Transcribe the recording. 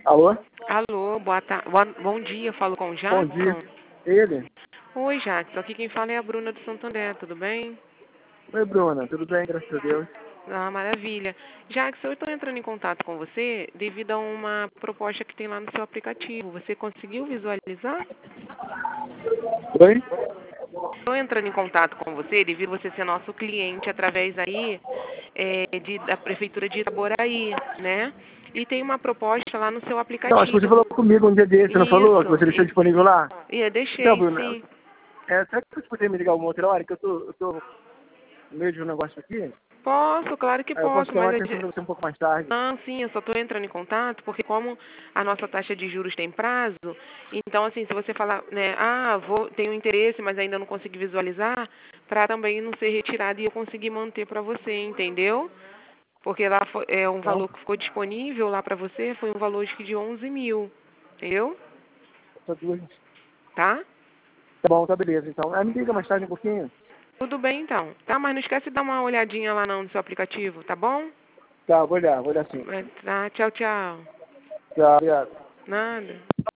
Alô? Alô, bom dia, falo com o Bom dia. Jackson. Ele? Oi, Jackson, aqui quem fala é a Bruna do Santander, tudo bem? Oi, Bruna. Tudo bem, graças a Deus. Ah, maravilha. Jackson, eu estou entrando em contato com você devido a uma proposta que tem lá no seu aplicativo. Você conseguiu visualizar? Oi? Estou entrando em contato com você devido a você ser nosso cliente através aí da Prefeitura de Itaboraí, né? E tem uma proposta lá no seu Não, acho que você falou aplicativo. comigo um dia desse, não falou? Que você deixou Isso, disponível lá? eu Então, deixei, Bruna, sim. será que você poderia me ligar uma outra hora? Que eu tô no meio de um negócio aqui. Posso, claro que Aí eu posso posso, chamar mas a atenção pra você um pouco mais tarde. não, sim, eu só estou entrando em contato porque como a nossa taxa de juros tem prazo, então assim, se você falar, né, tenho interesse, mas ainda não consegui visualizar, para também não ser retirado e eu conseguir manter para você, entendeu? Porque lá é um Então, valor que ficou disponível lá para você, foi um valor acho que de 11 mil, entendeu? só duas. Tá? Tá bom, tá beleza. Então, me liga mais tarde um pouquinho. Tudo bem então, tá? Mas não esquece de dar uma olhadinha lá não no seu aplicativo, tá bom? Tá, vou olhar sim. Tá, tchau, tchau. Tchau, obrigado. Nada.